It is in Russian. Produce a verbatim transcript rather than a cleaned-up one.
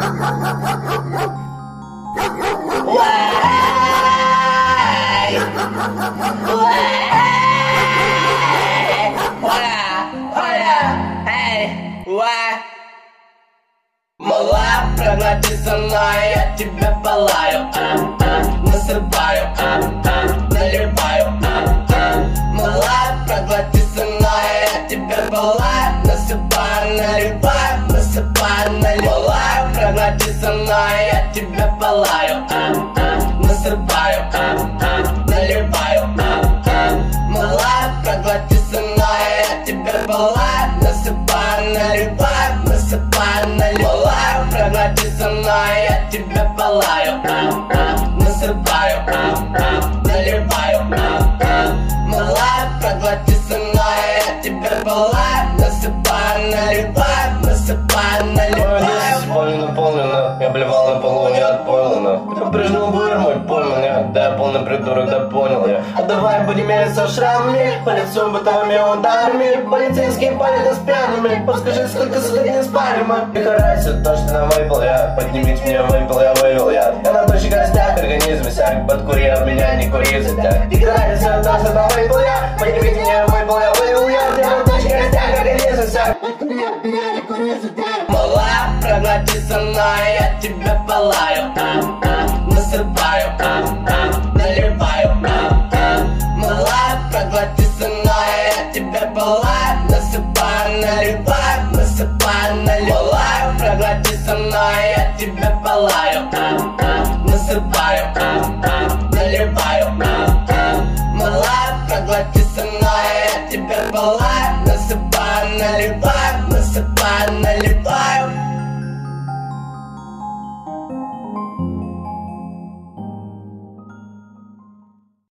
Мала, прогнати со мной, я тебя палаю, а, а, насыпаю, а, а, наливаю, а, а. Мала, проглоти со мной, я тебя палаю, насыпаю, наливаю, насыпаю, наливаю. Мала, проглоти со мной, я тебя палаю, а, а, насыпаю, а, а, наливаю, а, а. Мала, проглоти со мной, я тебя палаю, насыпаю, наливаю, насыпаю, наливаю. Проглоти со мной, я тебя палаю, а, а, насыпаю, а, а, наливаю, а, а. Мала, проглоти со мной, я тебя палаю, насыпаю, наливаю, насыпаю, наливаю. Молодец, поле наполнено, я блевал на полу, не отполнено. По-прежнему бурь мой понял, да я полный придурок, да понял я. А давай будем мериться шрамами, по лицу бытовыми ударами. Полицейские палят с пьяными, подскажи, сколько суток не спарим мы. Не харайся, то, что нам выпал я, поднимите меня, выпал я, вывел я. Я на точке костяк, организм сяк, подкури от меня, не кури затяг. Не харайся, то, что нам выпал я, поднимите меня, выпал я, вывел я. Я на точке костяк, организм сяк, подкури от меня, не кури затяг. Мала, проглоти со мной, я тебя палаю, а, а, насыпаю, а, а, наливаю, а, а. Мала, проглоти со мной, я тебя палаю, насыпаю, наливаю, насыпаю, наливаю. Мала, проглоти со мной, я тебя палаю, а, а, насыпаю, а, а, наливаю, а, а. Мала, проглоти со мной, я тебя палаю, насыпаю, наливаю.